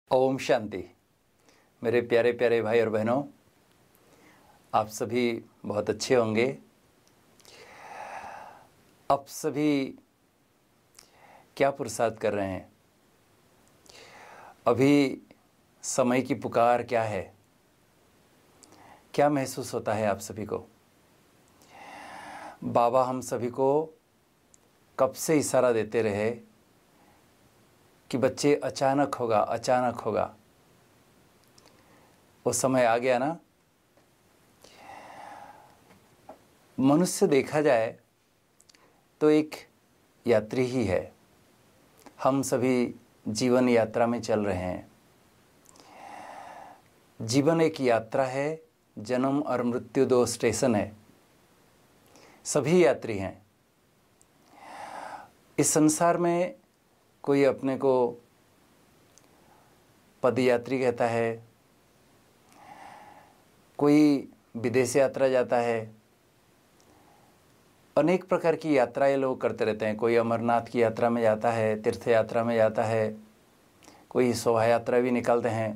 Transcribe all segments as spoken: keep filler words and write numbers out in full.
ओम शांति। मेरे प्यारे प्यारे भाई और बहनों, आप सभी बहुत अच्छे होंगे। आप सभी क्या पुरुषार्थ कर रहे हैं? अभी समय की पुकार क्या है? क्या महसूस होता है आप सभी को? बाबा हम सभी को कब से इशारा देते रहे कि बच्चे अचानक होगा, अचानक होगा। वो समय आ गया ना। मनुष्य देखा जाए तो एक यात्री ही है। हम सभी जीवन यात्रा में चल रहे हैं। जीवन एक यात्रा है। जन्म और मृत्यु दो स्टेशन है। सभी यात्री हैं। इस संसार में कोई अपने को पदयात्री कहता है, कोई विदेश यात्रा जाता है। अनेक प्रकार की यात्राएं लोग करते रहते हैं। कोई अमरनाथ की यात्रा में जाता है, तीर्थ यात्रा में जाता है, कोई शोभा यात्रा भी निकालते हैं।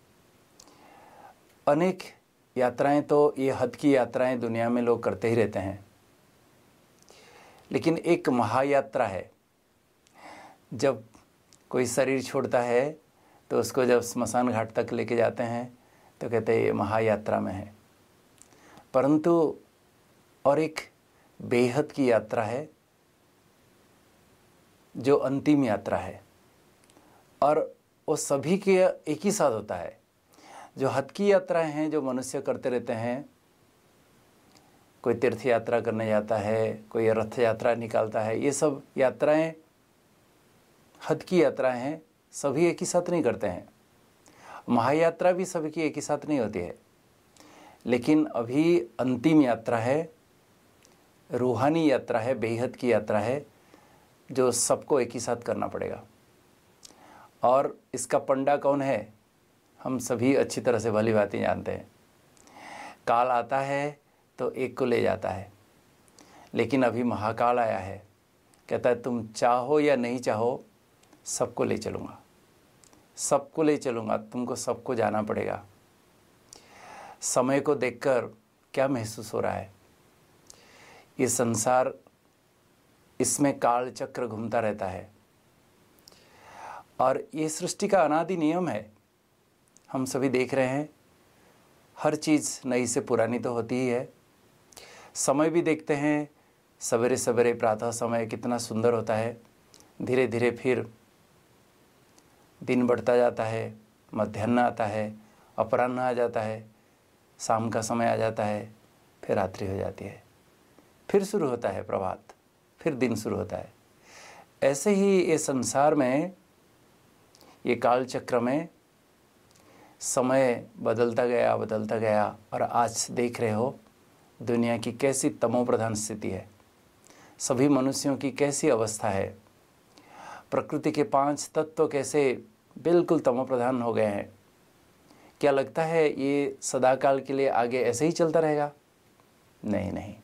अनेक यात्राएं, तो ये हद की यात्राएं दुनिया में लोग करते ही रहते हैं। लेकिन एक महायात्रा है। जब कोई शरीर छोड़ता है तो उसको जब स्मशान घाट तक लेके जाते हैं तो कहते हैं ये महायात्रा में है। परंतु और एक बेहद की यात्रा है जो अंतिम यात्रा है, और वो सभी के एक ही साथ होता है। जो हद की यात्राएं हैं जो मनुष्य करते रहते हैं, कोई तीर्थ यात्रा करने जाता है, कोई रथ यात्रा निकालता है, ये सब यात्राएं हद की यात्राएं हैं। सभी एक ही साथ नहीं करते हैं। महायात्रा भी सभी की एक ही साथ नहीं होती है। लेकिन अभी अंतिम यात्रा है, रूहानी यात्रा है, बेहद की यात्रा है, जो सबको एक ही साथ करना पड़ेगा। और इसका पंडा कौन है? हम सभी अच्छी तरह से भली बातें जानते हैं। काल आता है तो एक को ले जाता है, लेकिन अभी महाकाल आया है। कहता है तुम चाहो या नहीं चाहो, सबको ले चलूँगा, सबको ले चलूँगा, तुमको सबको जाना पड़ेगा। समय को देखकर क्या महसूस हो रहा है? ये संसार, इसमें काल चक्र घूमता रहता है और ये सृष्टि का अनादि नियम है। हम सभी देख रहे हैं, हर चीज़ नई से पुरानी तो होती ही है। समय भी देखते हैं, सवेरे सवेरे प्रातः समय कितना सुंदर होता है। धीरे धीरे फिर दिन बढ़ता जाता है, मध्याह्न आता है, अपराह्न आ जाता है, शाम का समय आ जाता है, फिर रात्रि हो जाती है, फिर शुरू होता है प्रभात, फिर दिन शुरू होता है। ऐसे ही ये संसार में, ये काल चक्र में समय बदलता गया बदलता गया और आज देख रहे हो दुनिया की कैसी तमोप्रधान स्थिति है। सभी मनुष्यों की कैसी अवस्था है। प्रकृति के पांच तत्व कैसे बिल्कुल तमोप्रधान हो गए हैं। क्या लगता है ये सदाकाल के लिए आगे ऐसे ही चलता रहेगा? नहीं नहीं,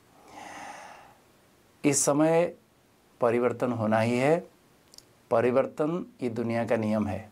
इस समय परिवर्तन होना ही है। परिवर्तन ये दुनिया का नियम है।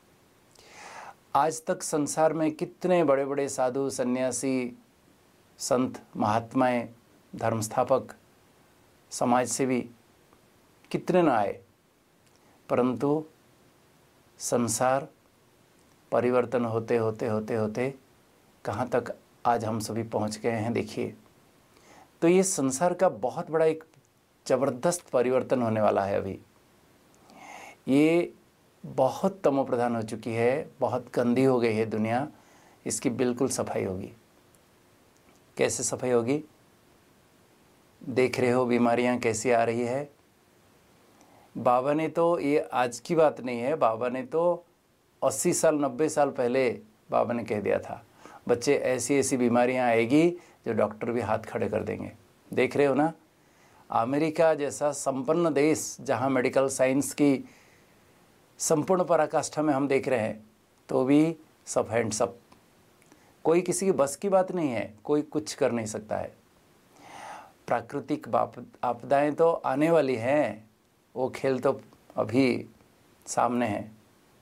आज तक संसार में कितने बड़े बड़े साधु, सन्यासी, संत, महात्माएं, धर्मस्थापक, समाज सेवी कितने न आए, परंतु संसार परिवर्तन होते होते होते होते कहाँ तक आज हम सभी पहुँच गए हैं, देखिए। तो ये संसार का बहुत बड़ा एक ज़बरदस्त परिवर्तन होने वाला है। अभी ये बहुत तमोप्रधान हो चुकी है, बहुत गंदी हो गई है दुनिया। इसकी बिल्कुल सफाई होगी। कैसे सफाई होगी? देख रहे हो बीमारियां कैसी आ रही है। बाबा ने तो, ये आज की बात नहीं है, बाबा ने तो अस्सी साल नब्बे साल पहले बाबा ने कह दिया था, बच्चे ऐसी ऐसी बीमारियां आएगी जो डॉक्टर भी हाथ खड़े कर देंगे। देख रहे हो ना, अमेरिका जैसा संपन्न देश जहां मेडिकल साइंस की संपूर्ण पराकाष्ठा में हम देख रहे हैं, तो भी सब हैंड्स अप। कोई किसी की बस की बात नहीं है, कोई कुछ कर नहीं सकता है। प्राकृतिक आपदाएं तो आने वाली हैं, वो खेल तो अभी सामने है।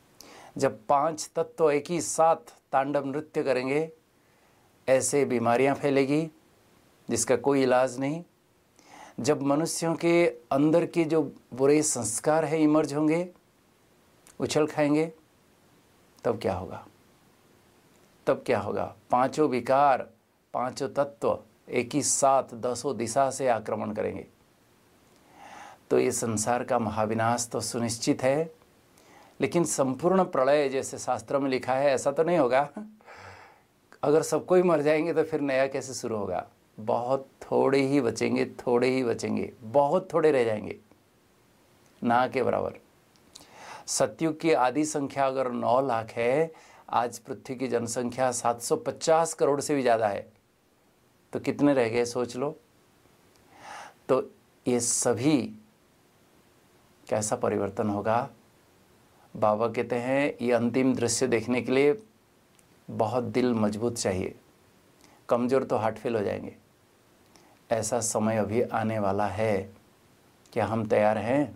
जब पांच तत्व एक ही साथ तांडव नृत्य करेंगे, ऐसे बीमारियां फैलेगी जिसका कोई इलाज नहीं। जब मनुष्यों के अंदर के जो बुरे संस्कार है इमर्ज होंगे, उछल खाएंगे, तब क्या होगा? तब क्या होगा? पांचों विकार, पांचों तत्व एक ही साथ दसों दिशा से आक्रमण करेंगे। तो ये संसार का महाविनाश तो सुनिश्चित है, लेकिन संपूर्ण प्रलय जैसे शास्त्रों में लिखा है ऐसा तो नहीं होगा। अगर सब कोई मर जाएंगे तो फिर नया कैसे शुरू होगा? बहुत थोड़े ही बचेंगे, थोड़े ही बचेंगे, बहुत थोड़े रह जाएंगे, ना के बराबर। सतयुग की आदि संख्या अगर नौ लाख है, आज पृथ्वी की जनसंख्या सात सौ पचास करोड़ से भी ज़्यादा है, तो कितने रह गए सोच लो। तो ये सभी कैसा परिवर्तन होगा? बाबा कहते हैं ये अंतिम दृश्य देखने के लिए बहुत दिल मजबूत चाहिए, कमज़ोर तो हार्ट फेल हो जाएंगे। ऐसा समय अभी आने वाला है, क्या हम तैयार हैं?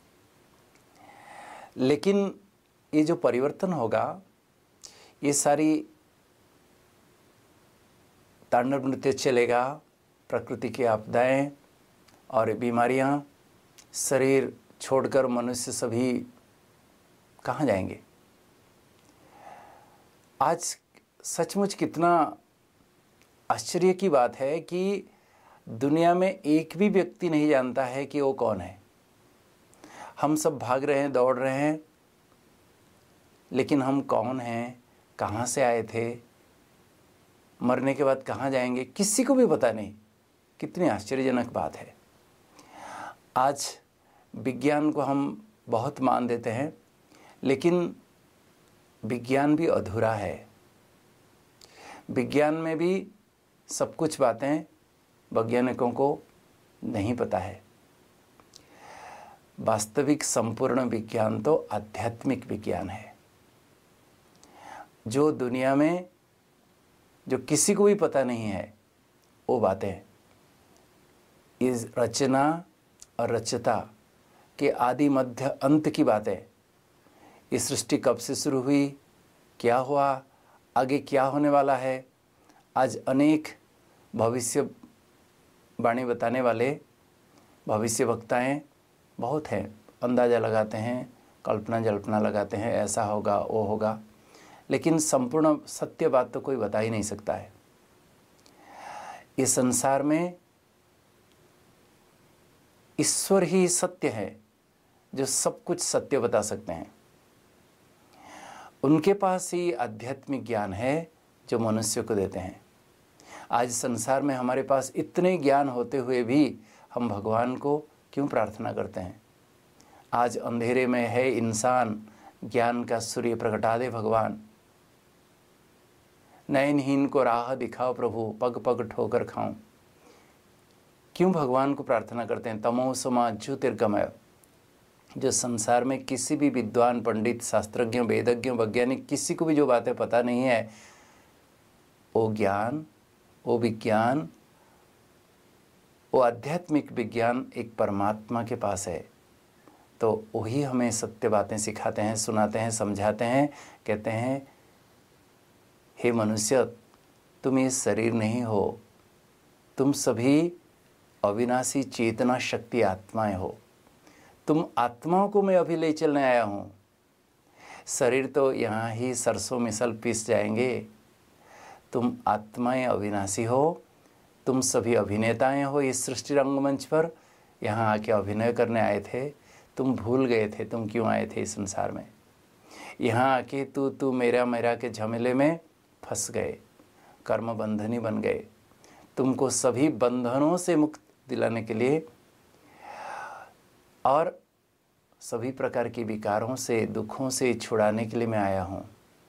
लेकिन ये जो परिवर्तन होगा, ये सारी तांडव नृत्य चलेगा, प्रकृति की आपदाएं और बीमारियां, शरीर छोड़कर मनुष्य सभी कहाँ जाएंगे? आज सचमुच कितना आश्चर्य की बात है कि दुनिया में एक भी व्यक्ति नहीं जानता है कि वो कौन है। हम सब भाग रहे हैं, दौड़ रहे हैं, लेकिन हम कौन हैं, कहाँ से आए थे, मरने के बाद कहाँ जाएंगे, किसी को भी पता नहीं। कितनी आश्चर्यजनक बात है। आज विज्ञान को हम बहुत मान देते हैं, लेकिन विज्ञान भी अधूरा है। विज्ञान में भी सब कुछ बातें वैज्ञानिकों को नहीं पता है। वास्तविक संपूर्ण विज्ञान तो आध्यात्मिक विज्ञान है, जो दुनिया में जो किसी को भी पता नहीं है वो बातें, इस रचना और रचता के आदि मध्य अंत की बातें, ये सृष्टि कब से शुरू हुई, क्या हुआ, आगे क्या होने वाला है। आज अनेक भविष्य वाणी बताने वाले भविष्य वक्ताएँ बहुत हैं, अंदाज़ा लगाते हैं, कल्पना जल्पना लगाते हैं, ऐसा होगा वो होगा, लेकिन संपूर्ण सत्य बात तो कोई बता ही नहीं सकता है। इस संसार में ईश्वर ही सत्य है, जो सब कुछ सत्य बता सकते हैं। उनके पास ही आध्यात्मिक ज्ञान है जो मनुष्य को देते हैं। आज संसार में हमारे पास इतने ज्ञान होते हुए भी हम भगवान को क्यों प्रार्थना करते हैं? आज अंधेरे में है इंसान, ज्ञान का सूर्य प्रगटा दे भगवान। नयनहीन को राह दिखाओ प्रभु, पग पग ठोकर खाऊं। क्यों भगवान को प्रार्थना करते हैं? तमोसमा ज्योतिर्गमय। जो संसार में किसी भी विद्वान, पंडित, शास्त्रज्ञ, वेदज्ञ, वैज्ञानिक, किसी को भी जो बातें पता नहीं है, वो ज्ञान, वो विज्ञान, वो आध्यात्मिक विज्ञान एक परमात्मा के पास है। तो वही हमें सत्य बातें सिखाते हैं, सुनाते हैं, समझाते हैं। कहते हैं, हे मनुष्य, तुम ये शरीर नहीं हो, तुम सभी अविनाशी चेतना शक्ति आत्माएं हो। तुम आत्माओं को मैं अभी ले चलने आया हूँ। शरीर तो यहाँ ही सरसों मिसल पीस जाएंगे। तुम आत्माएं अविनाशी हो, तुम सभी अभिनेताएं हो इस सृष्टि रंगमंच पर, यहाँ आके अभिनय करने आए थे। तुम भूल गए थे तुम क्यों आए थे इस संसार में। यहाँ आके तू तू मेरा मेरा के झमेले में फंस गए, कर्म बंधनी बन गए। तुमको सभी बंधनों से मुक्त दिलाने के लिए और सभी प्रकार के विकारों से, दुखों से छुड़ाने के लिए मैं आया हूँ।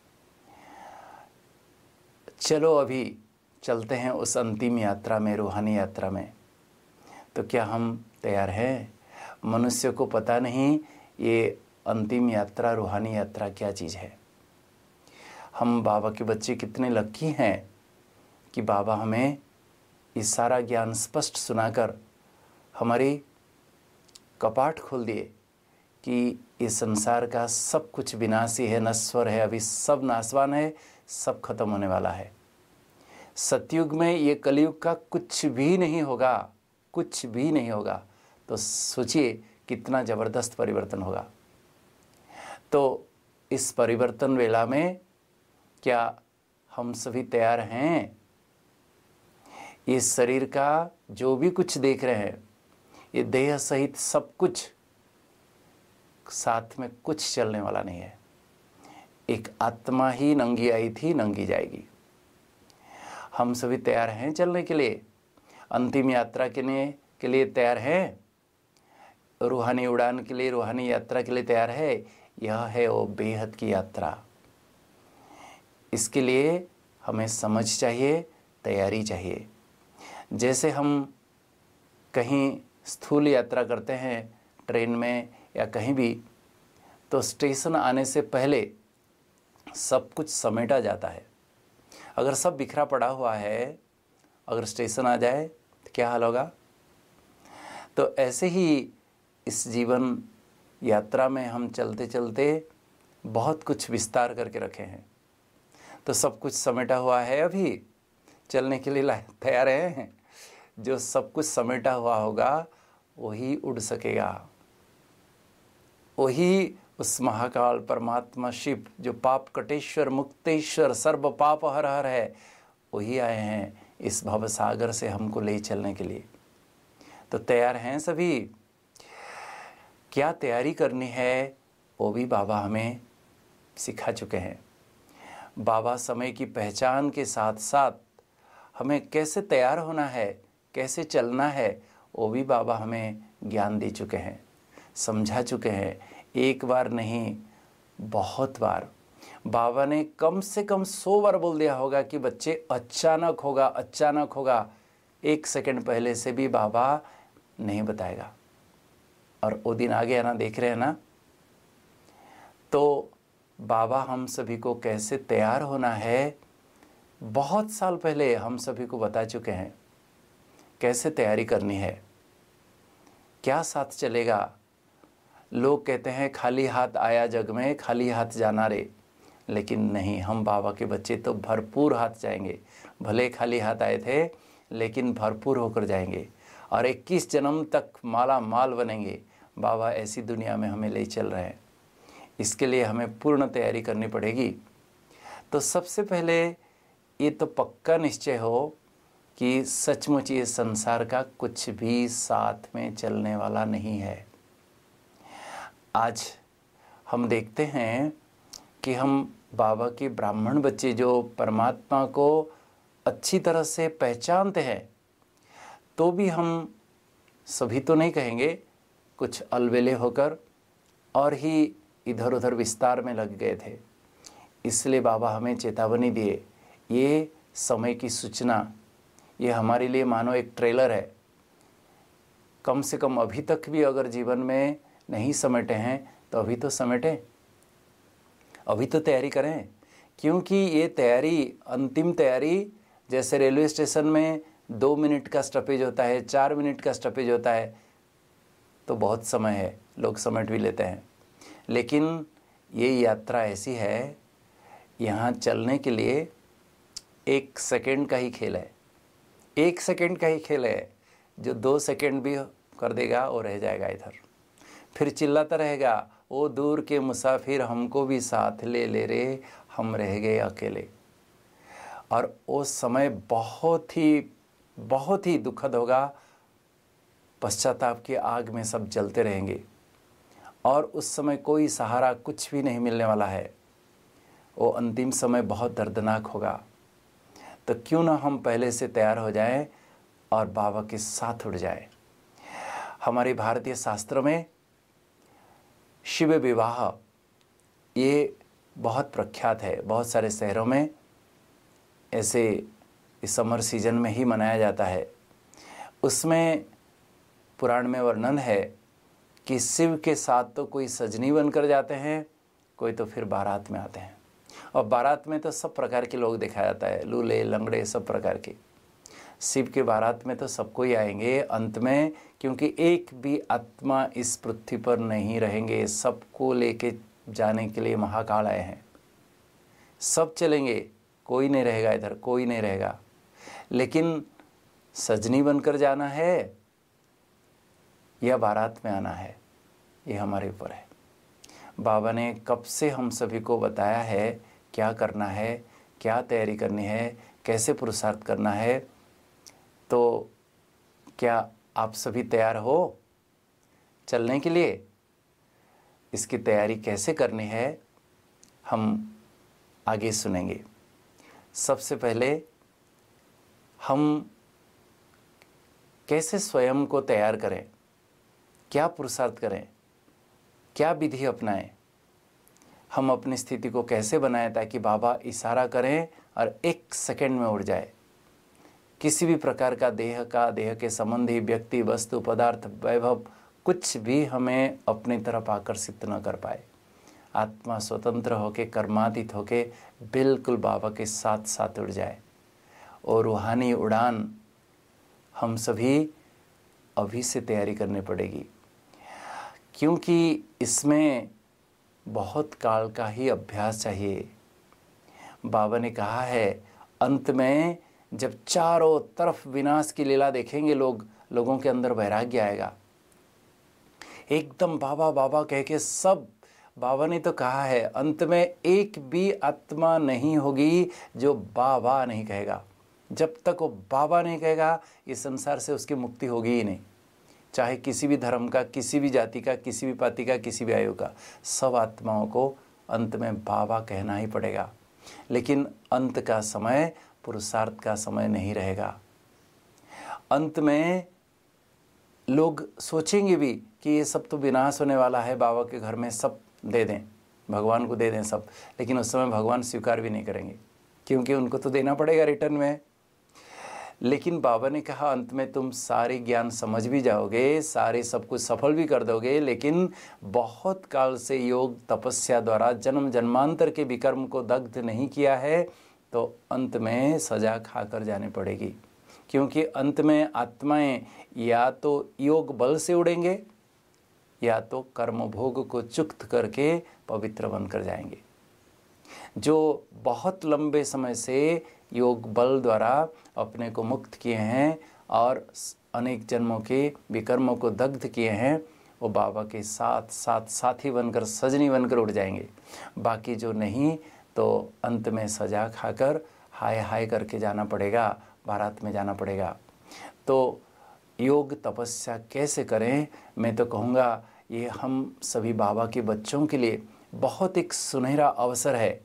चलो अभी चलते हैं उस अंतिम यात्रा में, रूहानी यात्रा में। तो क्या हम तैयार हैं? मनुष्य को पता नहीं ये अंतिम यात्रा, रूहानी यात्रा क्या चीज़ है। हम बाबा के बच्चे कितने लकी हैं कि बाबा हमें ये सारा ज्ञान स्पष्ट सुनाकर हमारी कपाट खोल दिए कि ये संसार का सब कुछ विनाशी है, नश्वर है, अभी सब नाशवान है, सब खत्म होने वाला है। सतयुग में ये कलयुग का कुछ भी नहीं होगा, कुछ भी नहीं होगा। तो सोचिए कितना ज़बरदस्त परिवर्तन होगा। तो इस परिवर्तन वेला में क्या हम सभी तैयार हैं? इस शरीर का जो भी कुछ देख रहे हैं, ये देह सहित सब कुछ साथ में कुछ चलने वाला नहीं है। एक आत्मा ही नंगी आई थी, नंगी जाएगी। हम सभी तैयार हैं चलने के लिए, अंतिम यात्रा के लिए के लिए तैयार हैं, रूहानी उड़ान के लिए, रूहानी यात्रा के लिए तैयार है। यह है वो बेहद की यात्रा। इसके लिए हमें समझ चाहिए, तैयारी चाहिए। जैसे हम कहीं स्थूल यात्रा करते हैं ट्रेन में या कहीं भी, तो स्टेशन आने से पहले सब कुछ समेटा जाता है। अगर सब बिखरा पड़ा हुआ है, अगर स्टेशन आ जाए तो क्या हाल होगा? तो ऐसे ही इस जीवन यात्रा में हम चलते चलते बहुत कुछ विस्तार करके रखे हैं। तो सब कुछ समेटा हुआ है, अभी चलने के लिए तैयार हैं। जो सब कुछ समेटा हुआ होगा वही उड़ सकेगा। वही उस महाकाल परमात्मा शिव जो पाप कटेश्वर, मुक्तेश्वर, सर्व पाप हर हर है, वही आए हैं इस भव सागर से हमको ले चलने के लिए। तो तैयार हैं सभी? क्या तैयारी करनी है वो भी बाबा हमें सिखा चुके हैं। बाबा समय की पहचान के साथ साथ हमें कैसे तैयार होना है, कैसे चलना है, वो भी बाबा हमें ज्ञान दे चुके हैं, समझा चुके हैं। एक बार नहीं, बहुत बार बाबा ने कम से कम सौ बार बोल दिया होगा कि बच्चे अचानक होगा, अचानक होगा। एक सेकंड पहले से भी बाबा नहीं बताएगा। और वो दिन आ गया ना, देख रहे हैं ना। तो बाबा हम सभी को कैसे तैयार होना है बहुत साल पहले हम सभी को बता चुके हैं। कैसे तैयारी करनी है, क्या साथ चलेगा। लोग कहते हैं खाली हाथ आया जग में, खाली हाथ जाना रे। लेकिन नहीं, हम बाबा के बच्चे तो भरपूर हाथ जाएंगे। भले खाली हाथ आए थे लेकिन भरपूर होकर जाएंगे और इक्कीस जन्म तक माला माल बनेंगे। बाबा ऐसी दुनिया में हमें ले चल रहे हैं। इसके लिए हमें पूर्ण तैयारी करनी पड़ेगी। तो सबसे पहले ये तो पक्का निश्चय हो कि सचमुच ये संसार का कुछ भी साथ में चलने वाला नहीं है। आज हम देखते हैं कि हम बाबा के ब्राह्मण बच्चे जो परमात्मा को अच्छी तरह से पहचानते हैं, तो भी हम सभी तो नहीं कहेंगे, कुछ अलबेले होकर और ही इधर उधर विस्तार में लग गए थे। इसलिए बाबा हमें चेतावनी दिए। ये समय की सूचना, ये हमारे लिए मानो एक ट्रेलर है। कम से कम अभी तक भी अगर जीवन में नहीं समेटे हैं तो अभी तो समेटें, अभी तो तैयारी करें। क्योंकि ये तैयारी, अंतिम तैयारी, जैसे रेलवे स्टेशन में दो मिनट का स्टॉपेज होता है, चार मिनट का स्टॉपेज होता है, तो बहुत समय है, लोग समेट भी लेते हैं। लेकिन ये यात्रा ऐसी है, यहाँ चलने के लिए एक सेकंड का ही खेल है। एक सेकंड का ही खेल है। जो दो सेकंड भी कर देगा वो रह जाएगा इधर, फिर चिल्लाता रहेगा, ओ दूर के मुसाफिर हमको भी साथ ले ले रे, हम रह गए अकेले। और वो समय बहुत ही बहुत ही दुखद होगा। पश्चाताप की आग में सब जलते रहेंगे और उस समय कोई सहारा कुछ भी नहीं मिलने वाला है। वो अंतिम समय बहुत दर्दनाक होगा। तो क्यों ना हम पहले से तैयार हो जाएं और बाबा के साथ उड़ जाएं। हमारे भारतीय शास्त्रों में शिव विवाह ये बहुत प्रख्यात है। बहुत सारे शहरों में ऐसे इस समर सीजन में ही मनाया जाता है। उसमें पुराण में वर्णन है कि शिव के साथ तो कोई सजनी बनकर जाते हैं, कोई तो फिर बारात में आते हैं। और बारात में तो सब प्रकार के लोग दिखाया जाता है, लूले लंगड़े सब प्रकार के। शिव के बारात में तो सबको ही आएंगे अंत में, क्योंकि एक भी आत्मा इस पृथ्वी पर नहीं रहेंगे। सबको लेके जाने के लिए महाकाल आए हैं। सब चलेंगे, कोई नहीं रहेगा इधर, कोई नहीं रहेगा। लेकिन सजनी बनकर जाना है या बारात में आना है, ये हमारे ऊपर है। बाबा ने कब से हम सभी को बताया है क्या करना है, क्या तैयारी करनी है, कैसे पुरुषार्थ करना है। तो क्या आप सभी तैयार हो चलने के लिए? इसकी तैयारी कैसे करनी है हम आगे सुनेंगे। सबसे पहले हम कैसे स्वयं को तैयार करें, क्या पुरुषार्थ करें, क्या विधि अपनाएं, हम अपनी स्थिति को कैसे बनाएं ताकि बाबा इशारा करें और एक सेकंड में उड़ जाए। किसी भी प्रकार का देह का देह के संबंधी व्यक्ति, वस्तु, पदार्थ, वैभव कुछ भी हमें अपनी तरफ आकर्षित न कर पाए। आत्मा स्वतंत्र होके, कर्मातीत होके बिल्कुल बाबा के साथ साथ उड़ जाए। और रूहानी उड़ान हम सभी अभी से तैयारी करनी पड़ेगी, क्योंकि इसमें बहुत काल का ही अभ्यास चाहिए। बाबा ने कहा है अंत में जब चारों तरफ विनाश की लीला देखेंगे लोग, लोगों के अंदर वैराग्य आएगा। एकदम बाबा बाबा कह के सब, बाबा ने तो कहा है अंत में एक भी आत्मा नहीं होगी जो बाबा नहीं कहेगा। जब तक वो बाबा नहीं कहेगा इस संसार से उसकी मुक्ति होगी ही नहीं। चाहे किसी भी धर्म का, किसी भी जाति का, किसी भी पाति का, किसी भी आयु का, सब आत्माओं को अंत में बाबा कहना ही पड़ेगा। लेकिन अंत का समय पुरुषार्थ का समय नहीं रहेगा। अंत में लोग सोचेंगे भी कि ये सब तो विनाश होने वाला है, बाबा के घर में सब दे दें, भगवान को दे दें सब। लेकिन उस समय भगवान स्वीकार भी नहीं करेंगे, क्योंकि उनको तो देना पड़ेगा रिटर्न में। लेकिन बाबा ने कहा अंत में तुम सारे ज्ञान समझ भी जाओगे, सारे सब कुछ सफल भी कर दोगे, लेकिन बहुत काल से योग तपस्या द्वारा जन्म जन्मांतर के विकर्म को दग्ध नहीं किया है, तो अंत में सजा खाकर जाने पड़ेगी। क्योंकि अंत में आत्माएं या तो योग बल से उड़ेंगे या तो कर्म भोग को चुक्त करके पवित्र बनकर जाएंगे। जो बहुत लंबे समय से योग बल द्वारा अपने को मुक्त किए हैं और अनेक जन्मों के विकर्मों को दग्ध किए हैं, वो बाबा के साथ साथ साथी बनकर, सजनी बनकर उड़ जाएंगे। बाकी जो नहीं तो अंत में सजा खाकर हाय हाय करके जाना पड़ेगा, बारात में जाना पड़ेगा। तो योग तपस्या कैसे करें, मैं तो कहूँगा ये हम सभी बाबा के बच्चों के लिए बहुत एक सुनहरा अवसर है।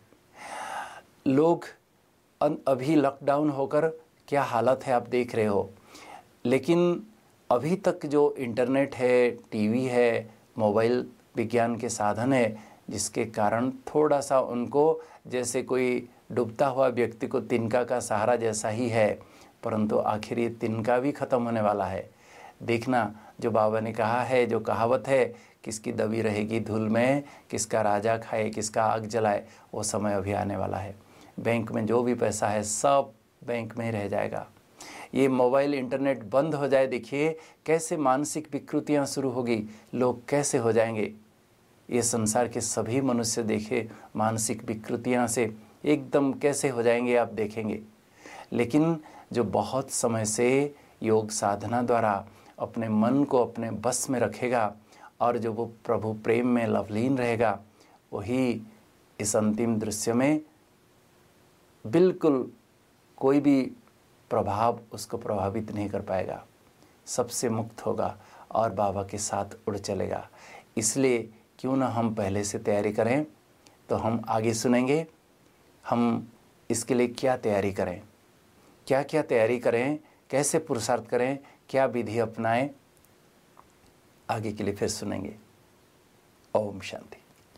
लोग अभी लॉकडाउन होकर क्या हालत है आप देख रहे हो, लेकिन अभी तक जो इंटरनेट है, टीवी है, मोबाइल विज्ञान के साधन है, जिसके कारण थोड़ा सा उनको जैसे कोई डूबता हुआ व्यक्ति को तिनका का सहारा जैसा ही है, परंतु आखिर ये तिनका भी ख़त्म होने वाला है। देखना, जो बाबा ने कहा है, जो कहावत है, किसकी दबी रहेगी धूल में, किसका राजा खाए, किसका आग जलाए, वो समय अभी आने वाला है। बैंक में जो भी पैसा है सब बैंक में ही रह जाएगा। ये मोबाइल इंटरनेट बंद हो जाए, देखिए कैसे मानसिक विकृतियाँ शुरू होगी, लोग कैसे हो जाएंगे। ये संसार के सभी मनुष्य देखे मानसिक विकृतियाँ से एकदम कैसे हो जाएंगे, आप देखेंगे। लेकिन जो बहुत समय से योग साधना द्वारा अपने मन को अपने बस में रखेगा और जो वो प्रभु प्रेम में लवलीन रहेगा, वही इस अंतिम दृश्य में बिल्कुल कोई भी प्रभाव उसको प्रभावित नहीं कर पाएगा, सबसे मुक्त होगा और बाबा के साथ उड़ चलेगा। इसलिए क्यों ना हम पहले से तैयारी करें। तो हम आगे सुनेंगे हम इसके लिए क्या तैयारी करें, क्या क्या तैयारी करें, कैसे पुरुषार्थ करें, क्या विधि अपनाएं, आगे के लिए फिर सुनेंगे। ओम शांति।